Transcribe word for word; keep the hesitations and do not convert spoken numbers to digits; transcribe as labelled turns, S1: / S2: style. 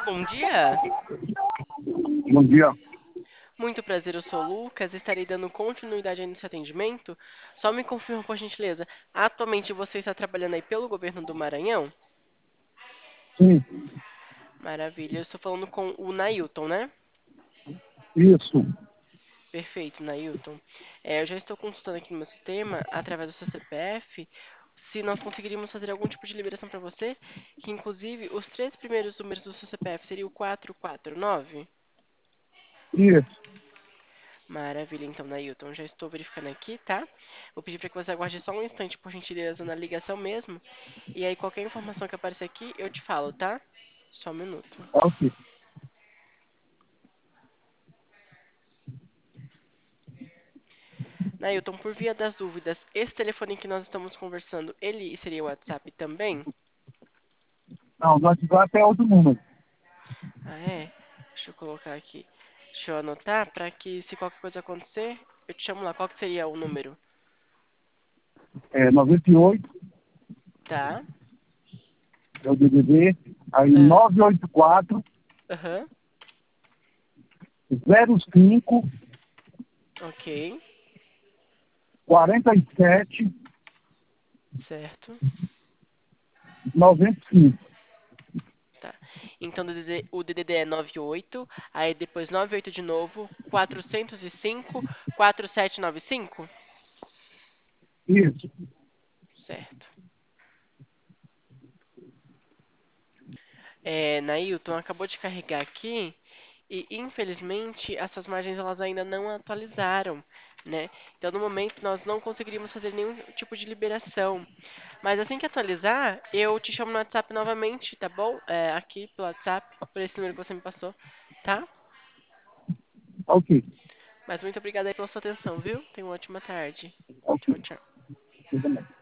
S1: bom dia.
S2: Bom dia.
S1: Muito prazer, eu sou o Lucas. Estarei dando continuidade aí no seu atendimento. Só me confirma, por gentileza. Atualmente você está trabalhando aí pelo governo do Maranhão?
S2: Sim,
S1: Maravilha. Eu estou falando com o Nailton, né?
S2: isso.
S1: Perfeito, Nailton. É, eu já estou consultando aqui no meu sistema, através do seu C P F, se nós conseguiríamos fazer algum tipo de liberação para você, que inclusive os três primeiros números do seu C P F seria o quatro quatro nove.
S2: Isso.
S1: Maravilha, então, Nailton, já estou verificando aqui, tá? Vou pedir para que você aguarde só um instante, por gentileza, na ligação mesmo. E aí, qualquer informação que aparecer aqui, eu te falo, tá? Só um minuto.
S2: Ok.
S1: Nailton, por via das dúvidas, esse telefone que nós estamos conversando, ele seria o WhatsApp também?
S2: Não, o WhatsApp é outro número.
S1: Ah, é? Deixa eu colocar aqui. Deixa eu anotar para que, se qualquer coisa acontecer, eu te chamo lá. Qual que seria o número?
S2: É noventa e oito,
S1: Tá?
S2: é o D D D, aí
S1: Ah,
S2: nove oito quatro,
S1: Aham.
S2: zero cinco,
S1: Ok.
S2: quarenta e sete,
S1: Certo.
S2: noventa e cinco.
S1: Tá. Então o D D D o D D D é noventa e oito, aí depois noventa e oito de novo, quatrocentos e cinco, quatro sete nove cinco?
S2: Isso.
S1: Certo. É, Nailton, acabou de carregar aqui e infelizmente essas margens elas ainda não atualizaram, né? Então no momento nós não conseguiríamos fazer nenhum tipo de liberação. Mas assim que atualizar, eu te chamo no WhatsApp novamente, tá bom? É, aqui pelo WhatsApp, por esse número que você me passou, tá?
S2: Ok.
S1: Mas muito obrigada aí pela sua atenção, viu? Tenha uma ótima tarde.
S2: Ok.
S1: Tchau, tchau.
S2: Tudo bem.